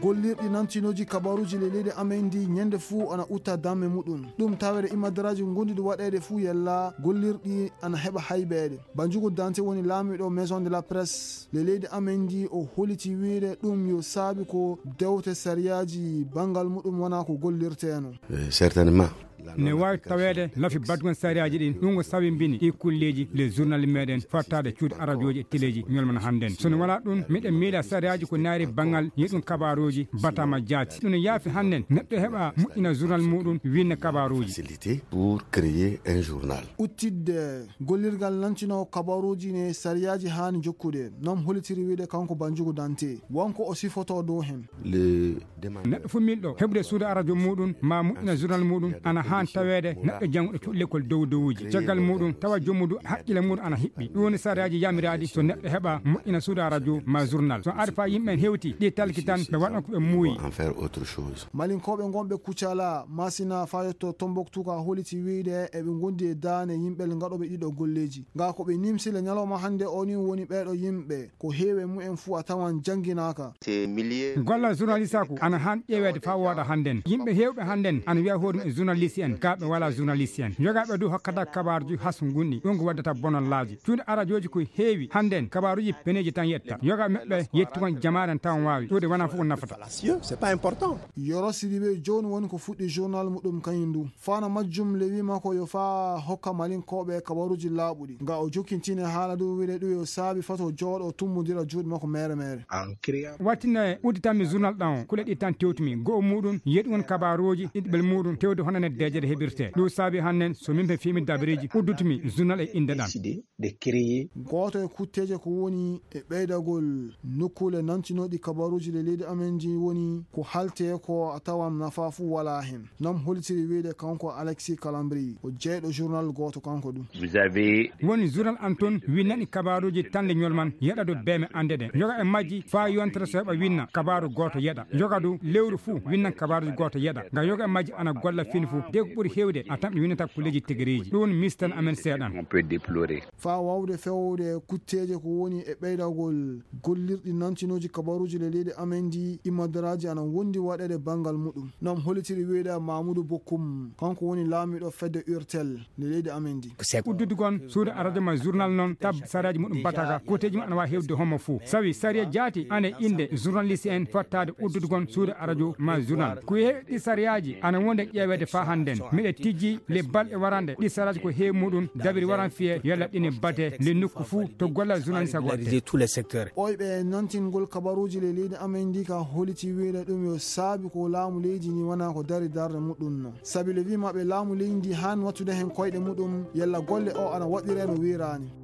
gollirɗi nantinoji kabaruji leydi amen ndi ñande fuu ana utta damme muɗum ɗum tawede imadaraji gondiɗi waɗede fuu yalla gollirɗi ana heɓa hayɓede Banjugu Dante woni laamiɗo maison de la presse leydi amen ndi o holiti wiide ɗum yo saabi ko dewte sariyaji bangal muɗum wona ko gollirteno certainement ne wawi tawede lafi badgon sariyaji ɗin ɗum ko sawi bini ɗi kulleji les journal meɗen fattade cuuɗi radioji e téléji ñolman handen sono wala ɗum miɗen miila sariyaji ko naari bangal yiɗum kabaruji batama jaati ɗum yaafi hannden neɗɗo heɓa moƴƴina journal muɗum winna kabaruji facilité pour créer un journal uttidde gollirgal lancino kabaruji ne sariyaji hani jokkude nam holitiri wiide kanko Banjugu Dante wonko o sifoto dow hen neɗɗo fo milɗo heɓde suudu radio muɗum ma moƴƴina journal muɗum ana han tawede neɗɗo janguɗo cuuɗi l'école dowdowuji caggal muɗum tawa jommudu haqqille muɗum ana hiɓɓi ɗum woni sariyaji yamiradi so neɗɗo heɓa moƴƴina suudu radio ma journal so ari fa yimɓe hewti ɗi talki tan ɓe waɗan ko ɓe muuyi malinkoɓe gonɓe Kucala Masina fayotto Tombouctou ka holiti wiide eɓe gondi e dane yimɓe gaɗoɓe ɗiɗo golleji ga ko ɓe nimsile ñalawma hande oni woni ɓeɗo yimɓe ko heewe mumen fuu a tawan jangginaka golla journaliste ako ana han ƴewede fa woɗa hannden yimɓe hewɓe hannden ana wiya hoɗum e journaliste en kaɓe wala journaliste en yogaɓe du hokkata kabaruji haso gunɗi ɗum ko waddata bonollaji cuuɗi radioji ko heewi hannden kabaruji peneji tan yetta yoga meɓɓe yetti kon jamaren tan wawi ɗude wona fof ko nafata Yoro Sidibe joni woni ko fuɗɗi journal muɗum kañum du fana majjum le wima ko yo fa hokka malinkoɓe kabaruji laaɓuɗi nga o jokkintine haala du wiide ɗum yo saabi fato jooɗo tummodira juuɗe makko mere mere wattinne udditanmi journal ɗan kule ɗi tan tewtumi goho muɗum yeɗi won kabaruji ɗiɗɓel muɗum tewde honane dejede heɓirte ɗum saabi hannen so min ɓe fimi dabreji uddutumi journal e inde ɗan goto e kutteje ko woni e ɓeydagol nokkule nantinoɗi kabaruji le leydi amen ji woni ko halte ko a tawan nafa fu wala hen nam holitiri wiide kanko Alexis Calambri o jeyɗo journal goto kanko ɗum woni journal an toon winnani kabaruji tande ñolman yeɗa do beme ande ɗen yoga e majji fa yontere so heɓa winna kabaru goto yeɗa yoga du lewru fuu winnan kabaruji goto yeɗa nga yoga e majji ana golla fini fuu de ko ɓuuri hewde a tamɓe winnata kulleji tegereji ɗum woni mistan amen seeɗan fa wawde fewde kutteje ko woni e ɓeydagol gollirɗi nantinoji kabaruji le leydi amen ndi imadaraji ana wondi waɗede bangal muɗum nam holitiri wiide Mamoudou Bokoum kanko woni laamiɗo fedde urtel le leydi amen ndi uddude gon suudu radio ma journal noon tab sariyaji muɗum bataka koteji mum ana wawi hewde hommo fuu sawi sariya jaati ane inde journaliste en fottade uddude gon suudu radio ma journal ko heewi ɗi sariyaji ana wonde ƴeewede fa hannden miɗe tijji le balɗe warande ɗi sariyaji ko heewi muɗum dabiri waran fiye yalla ɗine bate le nokku fuu to golla journaliste waɗte oyɓe nantingol kabaruji le leydi amen ndi ka holiti wiide ɗum yo saabi ko laamu leydi ni wona ko dari darde muɗum no sabi le wimaɓe laamu leydi ndi han wattude hen koyɗe muɗum yalla golle o ana waɗire no wirani